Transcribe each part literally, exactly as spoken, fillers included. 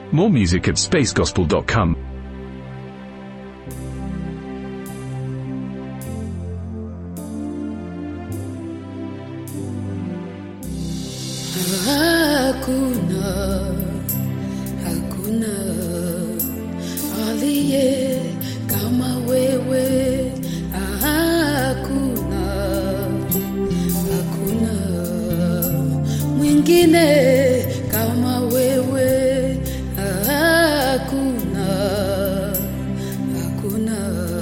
More music at space gospel dot com. Hakuna, hakuna aliye kama wewe. Hakuna, hakuna mwingine kama wewe. Hakuna, hakuna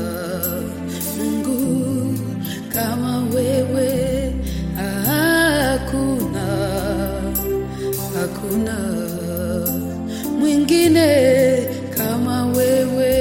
Mungu kama wewe. Hakuna, hakuna mwingine kama wewe.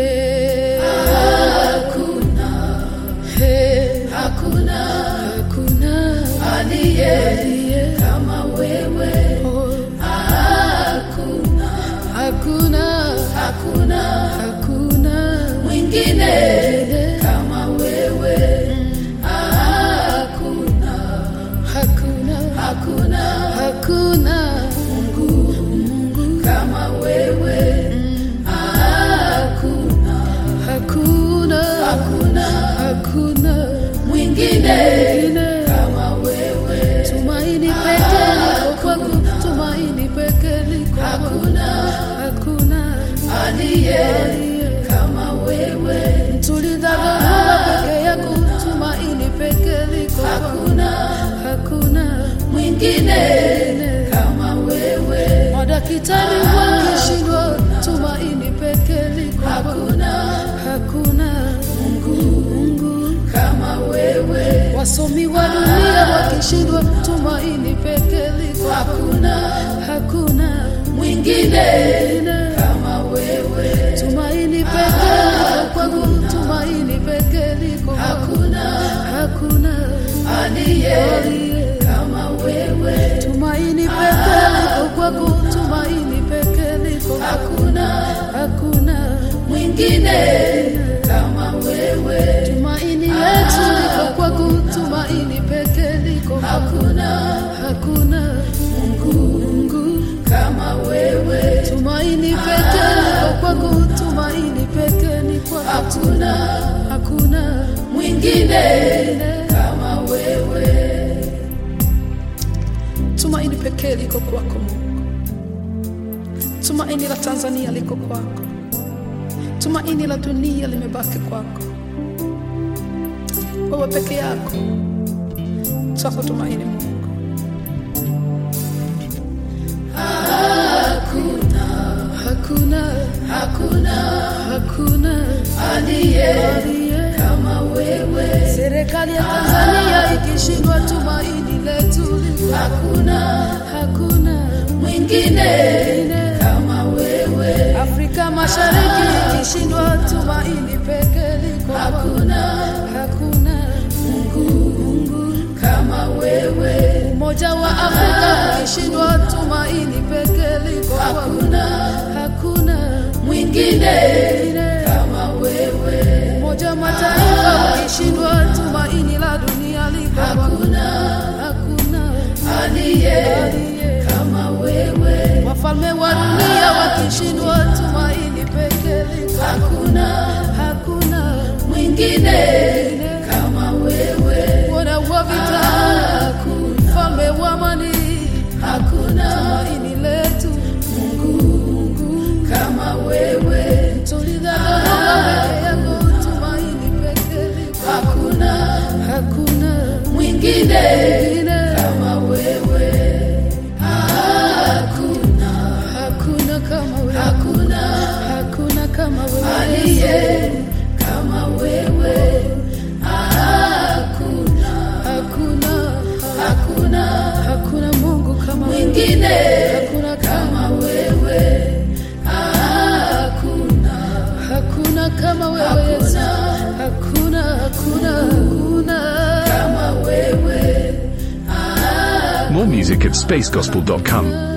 Hakuna, hey, hakuna, hakuna aliye kama wewe. Hakuna, hakuna, hakuna, hakuna mwingine kama wewe. Hakuna, hakuna, hakuna, hakuna Mungu, Mungu kama wewe. Hakuna, hakuna, hakuna, hakuna mwingine kama wewe. Tumaini pekee liko kwako, tumaini pekee liko kwako. Hakuna, hakuna aliye kama wewe. Tulidharauliwa peke yako, tumaini pekee liko kwako. Hakuna, hakuna mwingine kama wewe. Madaktari wakishindwa, tumaini pekee liko kwako. Hakuna, hakuna Mungu, Mungu kama wewe. Wasomi wa dunia wakishindwa, tumaini pekee liko kwako. Hakuna, hakuna mwingine kama wewe. Tumaini pekee liko kwako, tumaini pekee liko kwako. Hakuna, hakuna aliye kama wewe. Tumaini pekee liko kwako, tumaini pekee liko kwako. Hakuna, hakuna mwingine kama wewe. Tumaini letu liko kwako, tumaini pekee liko kwako. Hakuna, hakuna Mungu, Mungu kama wewe. Tumaini pekee liko kwako, tumaini pekee ni kwako. Hakuna, hakuna mwingine kama wewe. Tumaini pekee liko kwako Mungu. Tumaini la Tanzania liko kwako. Tumaini la dunia limebaki kwako. Wewe peke yako twakutumaini Mungu. Hakuna, hakuna, hakuna, hakuna aliye kama wewe. Serikali ya Tanzania ikishindwa, tumaini letu liko. Hakuna, hakuna mwingine kama wewe. Afrika Mashariki ikishindwa, tumaini pekee liko. Hakuna, hakuna Mungu, Mungu kama wewe. Umoja wa Afrika ukishindwa, tumaini pekee liko. Hakuna, hakuna mwingine kama wewe. Umoja wa Mataifa ukishindwa, tumaini la dunia liko. Hakuna, hakuna aliye kama wewe. Wafalme wa dunia wakishindwa, tumaini pekee liko. Hakuna, hakuna mwingine kama wewe. Bwana wa vita, mfalme wa amani, hakuna tumaini letu Mungu, Mungu kama wewe. Tulidharauliwa peke yako, tumaini pekee liko. Hakuna, hakuna mwingine kama wewe. Hakuna, hakuna kama wewe. Hakuna, hakuna kama wewe. Aliye kama wewe. Hakuna, hakuna, hakuna, hakuna Mungu kama mwingine. Hakuna kama wewe. Hakuna, hakuna kama wewe Yesu. Hakuna, hakuna, hakuna kama wewe. More music at space gospel dot com.